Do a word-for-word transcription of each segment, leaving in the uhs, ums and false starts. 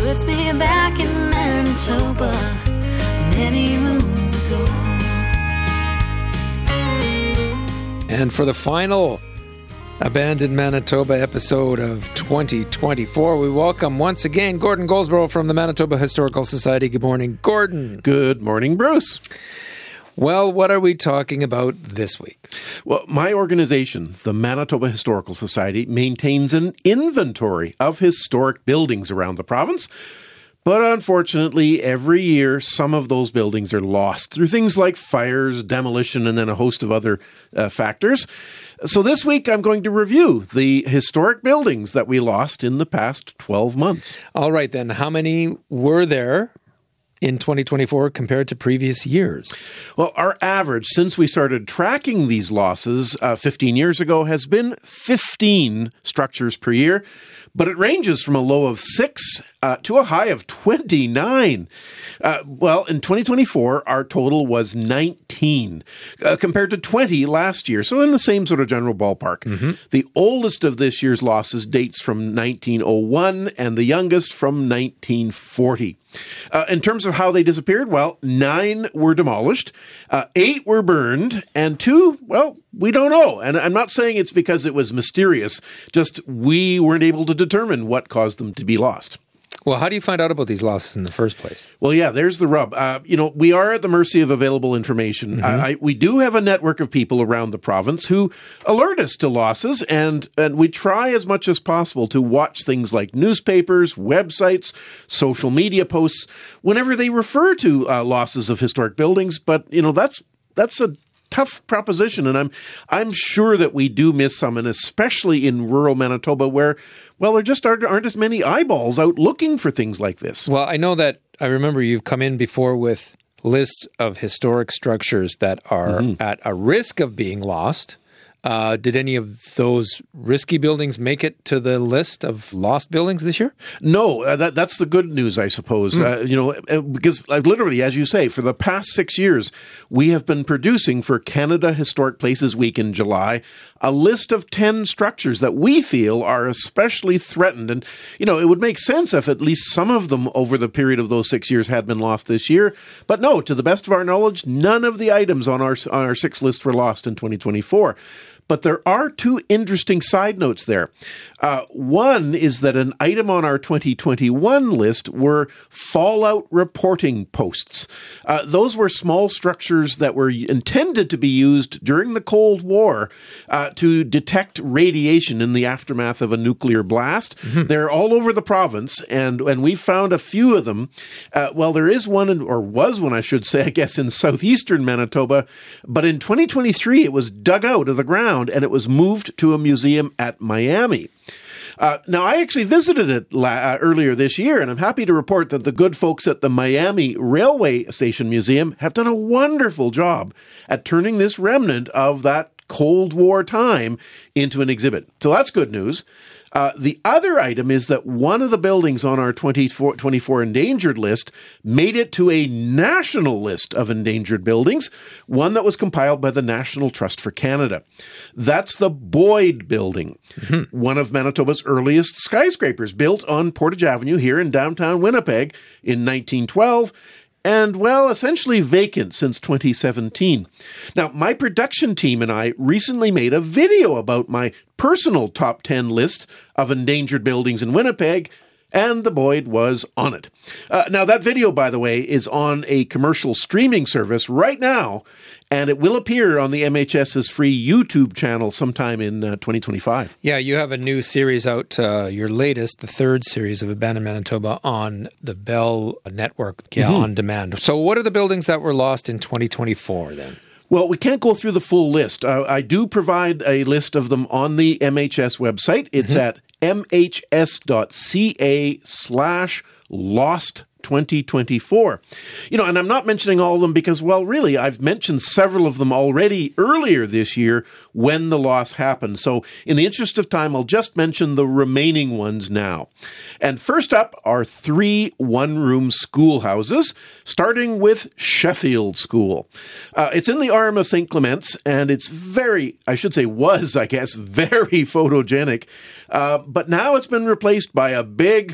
puts me back in Manitoba many moons ago. And for the final Abandoned Manitoba episode of twenty twenty-four, we welcome once again Gordon Goldsboro from the Manitoba Historical Society. Good morning, Gordon. Good morning, Bruce. Well, what are we talking about this week? Well, my organization, the Manitoba Historical Society, maintains an inventory of historic buildings around the province. But unfortunately, every year, some of those buildings are lost through things like fires, demolition, and then a host of other uh, factors. So this week, I'm going to review the historic buildings that we lost in the past twelve months. All right, then. How many were there in twenty twenty-four compared to previous years? Well, our average since we started tracking these losses uh, fifteen years ago has been fifteen structures per year, but it ranges from a low of six uh, to a high of twenty-nine. Uh, well, in twenty twenty-four, our total was nineteen uh, compared to twenty last year, so in the same sort of general ballpark. Mm-hmm. The oldest of this year's losses dates from nineteen oh one and the youngest from nineteen forty. Uh, in terms of how they disappeared, well, nine were demolished, uh, eight were burned, and two, well, we don't know. And I'm not saying it's because it was mysterious, just we weren't able to determine what caused them to be lost. Well, how do you find out about these losses in the first place? Well, yeah, there's the rub. Uh, you know, we are at the mercy of available information. Mm-hmm. I, I, we do have a network of people around the province who alert us to losses, and, and we try as much as possible to watch things like newspapers, websites, social media posts, whenever they refer to uh, losses of historic buildings. But, you know, that's that's a tough proposition, and I'm I'm sure that we do miss some, and especially in rural Manitoba where, well, there just aren't, aren't as many eyeballs out looking for things like this. Well, I know that, I remember you've come in before with lists of historic structures that are mm-hmm. at a risk of being lost. Uh, did any of those risky buildings make it to the list of lost buildings this year? No, uh, that, that's the good news, I suppose. Mm. Uh, you know, uh, because uh, literally, as you say, for the past six years, we have been producing for Canada Historic Places Week in July a list of ten structures that we feel are especially threatened. And, you know, it would make sense if at least some of them over the period of those six years had been lost this year. But no, to the best of our knowledge, none of the items on our on our six list were lost in twenty twenty-four. But there are two interesting side notes there. Uh, one is that an item on our twenty twenty-one list were fallout reporting posts. Uh, those were small structures that were intended to be used during the Cold War uh, to detect radiation in the aftermath of a nuclear blast. Mm-hmm. They're all over the province, and, and we found a few of them. Uh, well, there is one, in, or was one, I should say, I guess, in southeastern Manitoba. But in twenty twenty-three, it was dug out of the ground, and it was moved to a museum at Miami. Uh, now, I actually visited it la- uh, earlier this year, and I'm happy to report that the good folks at the Miami Railway Station Museum have done a wonderful job at turning this remnant of that Cold War time into an exhibit. So that's good news. Uh, the other item is that one of the buildings on our twenty twenty-four endangered list made it to a national list of endangered buildings, one that was compiled by the National Trust for Canada. That's the Boyd Building, mm-hmm. one of Manitoba's earliest skyscrapers, built on Portage Avenue here in downtown Winnipeg in nineteen twelve. And, well, essentially vacant since twenty seventeen. Now, my production team and I recently made a video about my personal top ten list of endangered buildings in Winnipeg, and the Boyd was on it. Uh, now, that video, by the way, is on a commercial streaming service right now, and it will appear on the M H S's free YouTube channel sometime in uh, twenty twenty-five. Yeah, you have a new series out, uh, your latest, the third series of Abandoned Manitoba on the Bell Network, yeah, mm-hmm. on demand. So what are the buildings that were lost in twenty twenty-four then? Well, we can't go through the full list. Uh, I do provide a list of them on the M H S website. It's mm-hmm. at mhs.ca slash lost twenty twenty-four. You know, and I'm not mentioning all of them because, well, really, I've mentioned several of them already earlier this year when the loss happened. So in the interest of time, I'll just mention the remaining ones now. And first up are three one-room schoolhouses, starting with Sheffield School. Uh, it's in the arm of Saint Clement's, and it's very, I should say was, I guess, very photogenic. Uh, but now it's been replaced by a big,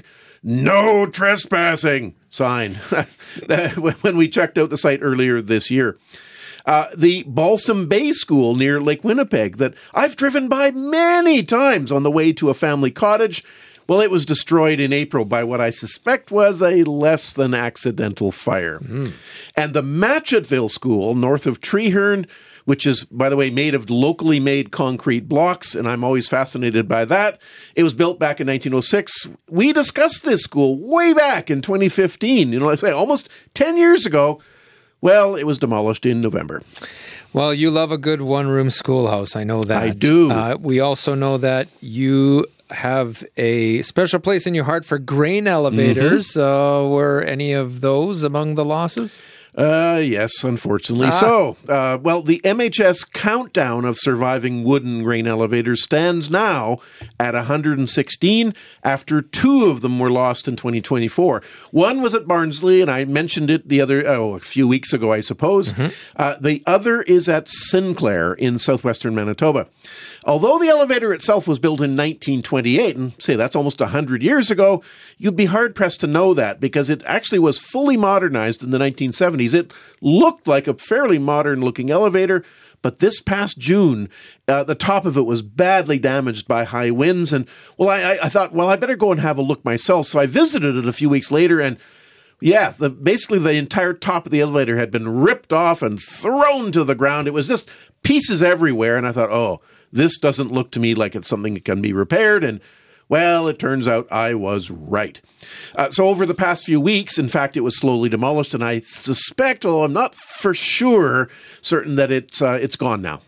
"No trespassing" sign when we checked out the site earlier this year. Uh, the Balsam Bay School near Lake Winnipeg that I've driven by many times on the way to a family cottage. Well, it was destroyed in April by what I suspect was a less than accidental fire. Mm. And the Matchettville School north of Treeherne, which is, by the way, made of locally made concrete blocks, and I'm always fascinated by that. It was built back in nineteen oh six. We discussed this school way back in twenty fifteen, you know, let's say almost ten years ago. Well, it was demolished in November. Well, you love a good one-room schoolhouse. I know that. I do. Uh, we also know that you have a special place in your heart for grain elevators. Mm-hmm. Uh, were any of those among the losses? Uh, yes, unfortunately ah. so. Uh, well, the M H S countdown of surviving wooden grain elevators stands now at one hundred sixteen after two of them were lost in twenty twenty-four. One was at Barnsley, and I mentioned it the other, oh, a few weeks ago, I suppose. Mm-hmm. Uh, the other is at Sinclair in southwestern Manitoba. Although the elevator itself was built in nineteen twenty-eight, and say that's almost one hundred years ago, you'd be hard-pressed to know that because it actually was fully modernized in the nineteen seventies. It looked like a fairly modern-looking elevator, but this past June, uh, the top of it was badly damaged by high winds. And, well, I, I thought, well, I better go and have a look myself. So I visited it a few weeks later, and yeah, the, basically the entire top of the elevator had been ripped off and thrown to the ground. It was just pieces everywhere, and I thought, oh, this doesn't look to me like it's something that can be repaired. And, well, it turns out I was right. Uh, so over the past few weeks, in fact, it was slowly demolished, and I suspect, although I'm not for sure certain, that it's uh, it's gone now.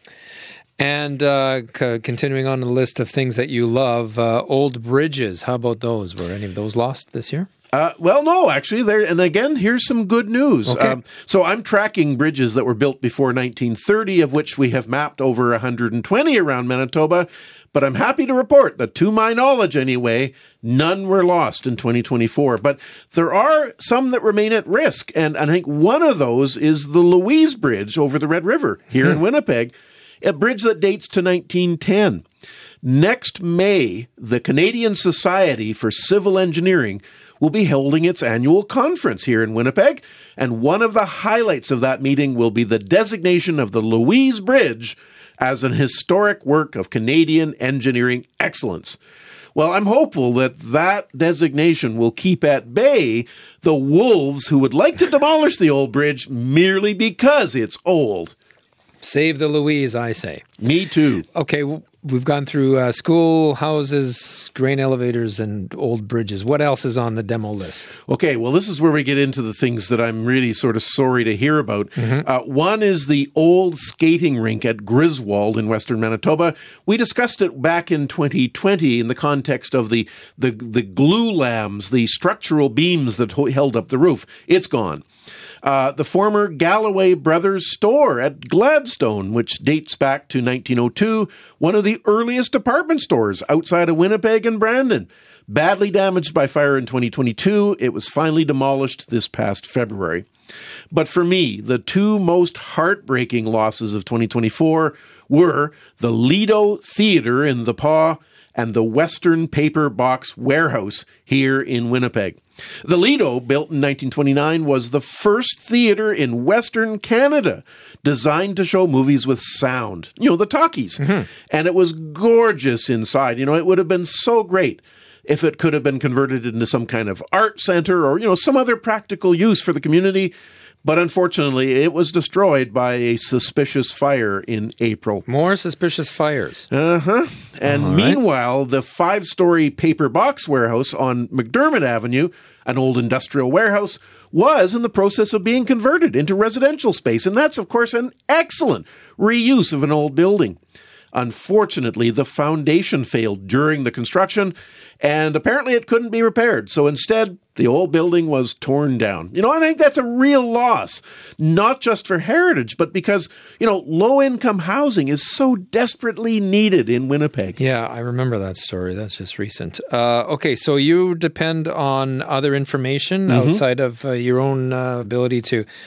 And uh, c- continuing on the list of things that you love, uh, old bridges. How about those? Were any of those lost this year? Uh, well, no, actually, there. And again, here's some good news. Okay. Um, so I'm tracking bridges that were built before nineteen thirty, of which we have mapped over one hundred twenty around Manitoba. But I'm happy to report that, to my knowledge anyway, none were lost in twenty twenty-four. But there are some that remain at risk. And, and I think one of those is the Louise Bridge over the Red River here hmm. in Winnipeg, a bridge that dates to nineteen ten. Next May, the Canadian Society for Civil Engineering will be holding its annual conference here in Winnipeg. And one of the highlights of that meeting will be the designation of the Louise Bridge as an historic work of Canadian engineering excellence. Well, I'm hopeful that that designation will keep at bay the wolves who would like to demolish the old bridge merely because it's old. Save the Louise, I say. Me too. Okay, we've gone through uh, school, houses, grain elevators, and old bridges. What else is on the demo list? Okay, well, this is where we get into the things that I'm really sort of sorry to hear about. Mm-hmm. Uh, one is the old skating rink at Griswold in western Manitoba. We discussed it back in twenty twenty in the context of the, the, the glue lambs, the structural beams that ho- held up the roof. It's gone. Uh, the former Galloway Brothers store at Gladstone, which dates back to nineteen oh two, one of the earliest department stores outside of Winnipeg and Brandon. Badly damaged by fire in twenty twenty-two, it was finally demolished this past February. But for me, the two most heartbreaking losses of twenty twenty-four were the Lido Theatre in the Pas and the Western Paper Box Warehouse here in Winnipeg. The Lido, built in nineteen twenty-nine, was the first theater in Western Canada designed to show movies with sound. You know, the talkies. Mm-hmm. And it was gorgeous inside. You know, it would have been so great if it could have been converted into some kind of art center or, you know, some other practical use for the community. But unfortunately, it was destroyed by a suspicious fire in April. More suspicious fires. Uh-huh. And All meanwhile, right. the five-story paper box warehouse on McDermott Avenue, an old industrial warehouse, was in the process of being converted into residential space. And that's, of course, an excellent reuse of an old building. Unfortunately, the foundation failed during the construction, and apparently it couldn't be repaired. So instead, the old building was torn down. You know, I think that's a real loss, not just for heritage, but because, you know, low-income housing is so desperately needed in Winnipeg. Yeah, I remember that story. That's just recent. Uh, okay, so you depend on other information mm-hmm. outside of uh, your own uh, ability to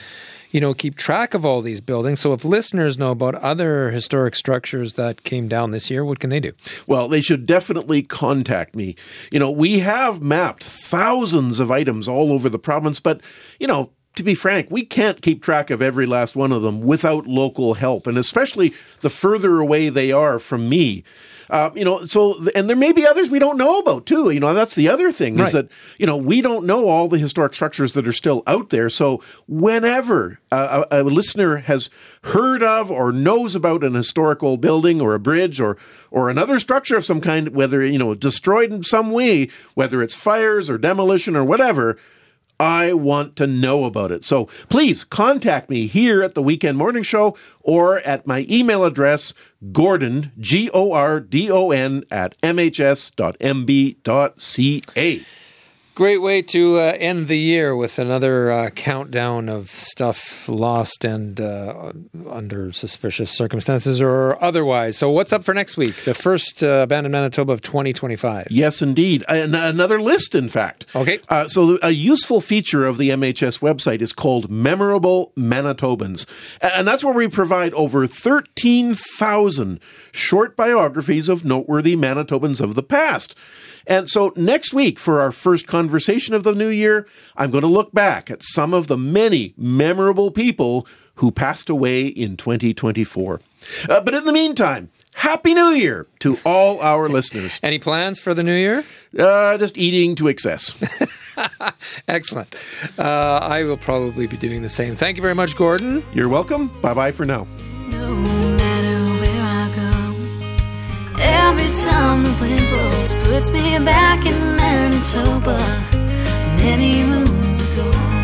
you know, keep track of all these buildings. So if listeners know about other historic structures that came down this year, what can they do? Well, they should definitely contact me. You know, we have mapped thousands of items all over the province, but, you know, to be frank, we can't keep track of every last one of them without local help, and especially the further away they are from me. Uh, you know, so, and there may be others we don't know about too. You know, that's the other thing right. is that, you know, we don't know all the historic structures that are still out there. So whenever uh, a, a listener has heard of or knows about an historical building or a bridge or, or another structure of some kind, whether, you know, destroyed in some way, whether it's fires or demolition or whatever, I want to know about it. So please contact me here at the Weekend Morning Show or at my email address, Gordon, G O R D O N, at m h s dot m b dot c a. Great way to uh, end the year with another uh, countdown of stuff lost and uh, under suspicious circumstances or otherwise. So what's up for next week? The first uh, Abandoned Manitoba of twenty twenty-five. Yes, indeed. An- another list, in fact. Okay. Uh, so a useful feature of the M H S website is called Memorable Manitobans. And that's where we provide over thirteen thousand short biographies of noteworthy Manitobans of the past. And so next week, for our first conversation of the new year, I'm going to look back at some of the many memorable people who passed away in twenty twenty-four. Uh, but in the meantime, Happy New Year to all our listeners. Any plans for the new year? Uh, just eating to excess. Excellent. Uh, I will probably be doing the same. Thank you very much, Gordon. You're welcome. Bye-bye for now. No matter where I go, every time the wind blows puts me back in Manitoba many moons ago.